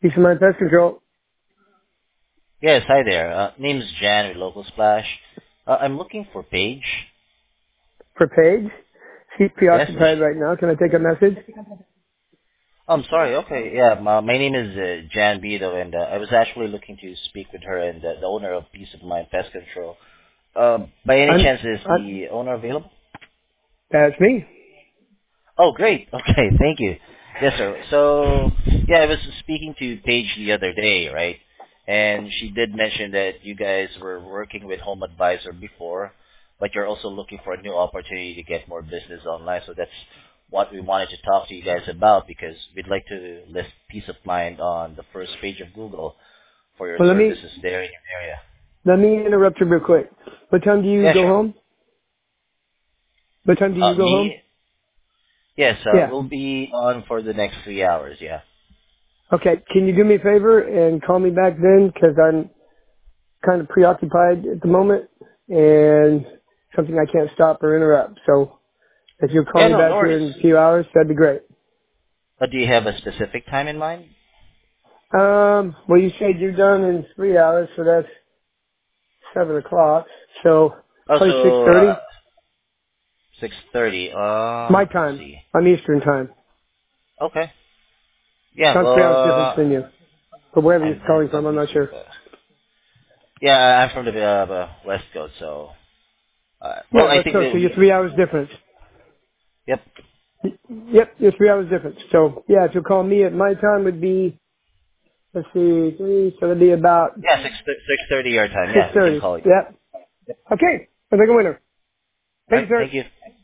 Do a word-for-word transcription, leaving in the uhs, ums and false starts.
Peace of Mind Pest Control. Yes, hi there. Uh, name's Jan with Local Splash. Uh, I'm looking for Paige. For Paige. She's Yes, is preoccupied she? right now. Can I take a message? I'm sorry. Okay, yeah. My, my name is uh, Jan Bido, and uh, I was actually looking to speak with her and uh, the owner of Peace of Mind Pest Control. Uh, by any I'm, chance, is I'm, the owner available? that's me. Oh, great. Okay, thank you. Yes, sir. So, yeah, I was speaking to Paige the other day, right? And she did mention that you guys were working with Home Advisor before, but you're also looking for a new opportunity to get more business online. So that's what we wanted to talk to you guys about because we'd like to list Peace of Mind on the first page of Google for your Well, let me, services there in your area. let me interrupt you real quick. What time do you Yeah, go sure. home? What time do you Uh, go home? me? Yes, uh, Yeah. we'll be on for the next three hours, yeah. Okay. Can you do me a favor and call me back then? Cause I'm kind of preoccupied at the moment and something I can't stop or interrupt. So if you'll call Yeah, me no, no back here worries. in a few hours, that'd be great. Uh, do you have a specific time in mind? Um, well, you said you're done in three hours, so that's seven o'clock. So probably six Also, uh, thirty. six thirty. Uh, My let's time. see. I'm Eastern time. Okay. Yeah. So I'm three hours difference Uh, than you. But wherever you're I'm calling from from, the I'm not Eastern sure. Coast. Yeah, I'm from the, uh, the West Coast. So, uh, well, Yeah, I West think Coast. that So you're we. three hours difference. Yep. Y- Yep, you're three hours difference. So yeah, if you'll call me at my time would be, let's see, three, so it'd be about Yeah, six six thirty your time. six Yeah, we can thirty. call you. Yep. Okay. I think a winner. All Thank right. you, sir. Thank you.